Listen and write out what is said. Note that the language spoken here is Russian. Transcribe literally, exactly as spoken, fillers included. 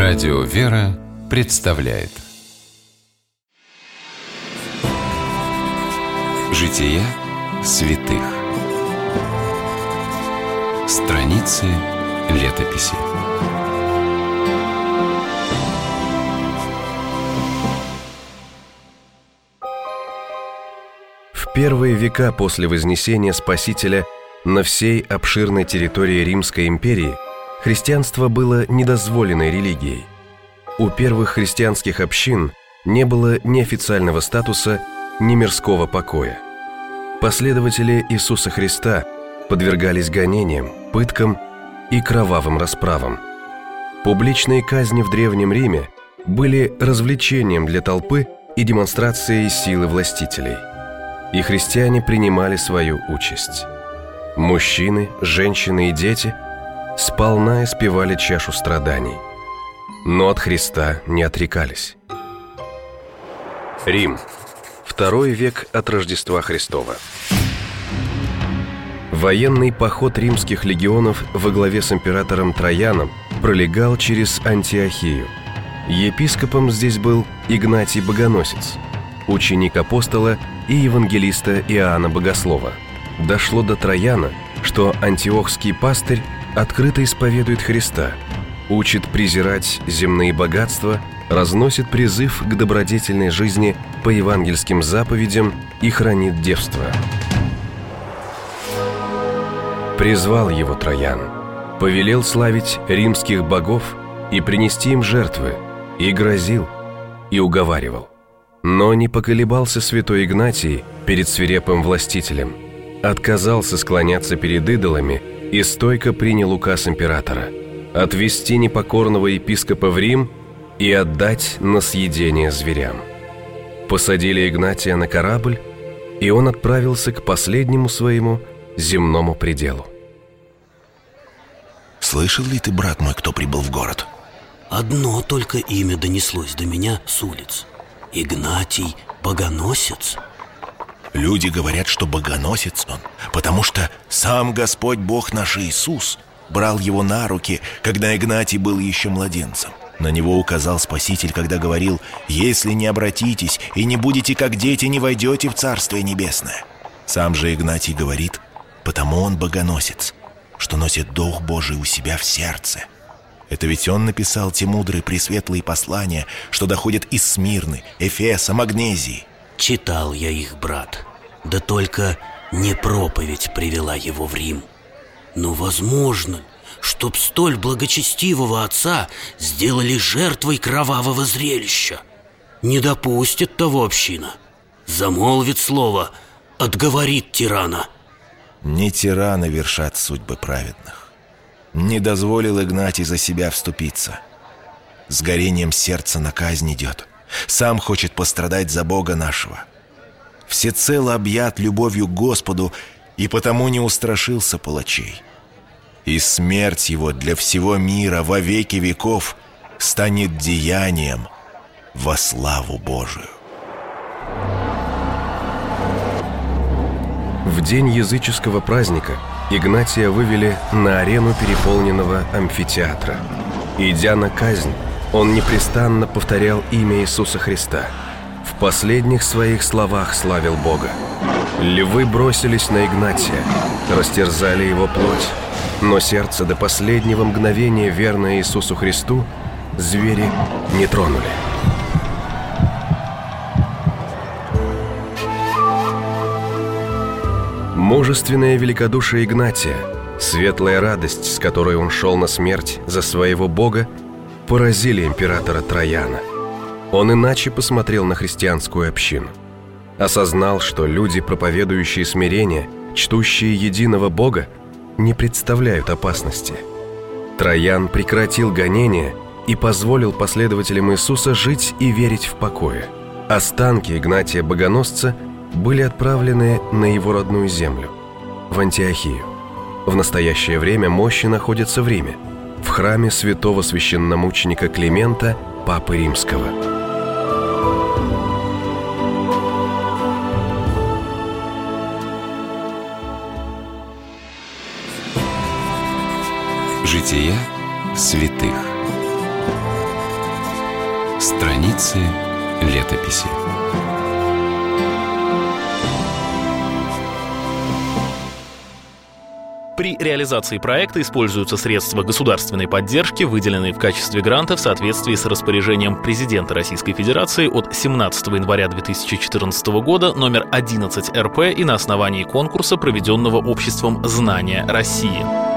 Радио «Вера» представляет Жития святых. Страницы летописи. В первые века после Вознесения Спасителя на всей обширной территории Римской империи христианство было недозволенной религией. У первых христианских общин не было ни официального статуса, ни мирского покоя. Последователи Иисуса Христа подвергались гонениям, пыткам и кровавым расправам. Публичные казни в Древнем Риме были развлечением для толпы и демонстрацией силы властителей. И христиане принимали свою участь. Мужчины, женщины и дети сполна испевали чашу страданий, но от Христа не отрекались. Рим. Второй век от Рождества Христова. Военный поход римских легионов во главе с императором Трояном пролегал через Антиохию. Епископом здесь был Игнатий Богоносец, ученик апостола и евангелиста Иоанна Богослова. Дошло до Трояна, что антиохский пастырь открыто исповедует Христа, учит презирать земные богатства, разносит призыв к добродетельной жизни по евангельским заповедям и хранит девство. Призвал его Троян, повелел славить римских богов и принести им жертвы, и грозил, и уговаривал. Но не поколебался святой Игнатий перед свирепым властителем, отказался склоняться перед идолами и стойко принял указ императора отвести непокорного епископа в Рим и отдать на съедение зверям. Посадили Игнатия на корабль, и он отправился к последнему своему земному пределу. Слышал ли ты, брат мой, кто прибыл в город? Одно только имя донеслось до меня с улиц. Игнатий Богоносец. Люди говорят, что богоносец он, потому что сам Господь Бог наш Иисус брал его на руки, когда Игнатий был еще младенцем. На него указал Спаситель, когда говорил: «Если не обратитесь и не будете как дети, не войдете в Царствие Небесное». Сам же Игнатий говорит, потому он богоносец, что носит Дух Божий у себя в сердце. Это ведь он написал те мудрые пресветлые послания, что доходят из Смирны, Эфеса, Магнезии. Читал я их, брат, да только не проповедь привела его в Рим. Но возможно, чтоб столь благочестивого отца сделали жертвой кровавого зрелища. Не допустит того община. Замолвит слово, отговорит тирана. Не тираны вершат судьбы праведных. Не дозволил Игнатий за себя вступиться. С горением сердца на казнь идет. Сам хочет пострадать за Бога нашего. Всецело объят любовью к Господу, и потому не устрашился палачей. И смерть его для всего мира во веки веков станет деянием во славу Божию. В день языческого праздника Игнатия вывели на арену переполненного амфитеатра. Идя на казнь, он непрестанно повторял имя Иисуса Христа. В последних своих словах славил Бога. Львы бросились на Игнатия, растерзали его плоть, но сердце до последнего мгновения, верное Иисусу Христу, звери не тронули. Мужественное великодушие Игнатия, светлая радость, с которой он шел на смерть за своего Бога, поразили императора Трояна. Он иначе посмотрел на христианскую общину. Осознал, что люди, проповедующие смирение, чтущие единого Бога, не представляют опасности. Троян прекратил гонения и позволил последователям Иисуса жить и верить в покое. Останки Игнатия Богоносца были отправлены на его родную землю, в Антиохию. В настоящее время мощи находятся в Риме, в храме святого священномученика Климента, Папы Римского. Жития святых. Страницы летописи. При реализации проекта используются средства государственной поддержки, выделенные в качестве гранта в соответствии с распоряжением президента Российской Федерации от семнадцатого января две тысячи четырнадцатого года номер одиннадцать эр пэ и на основании конкурса, проведенного обществом «Знания России».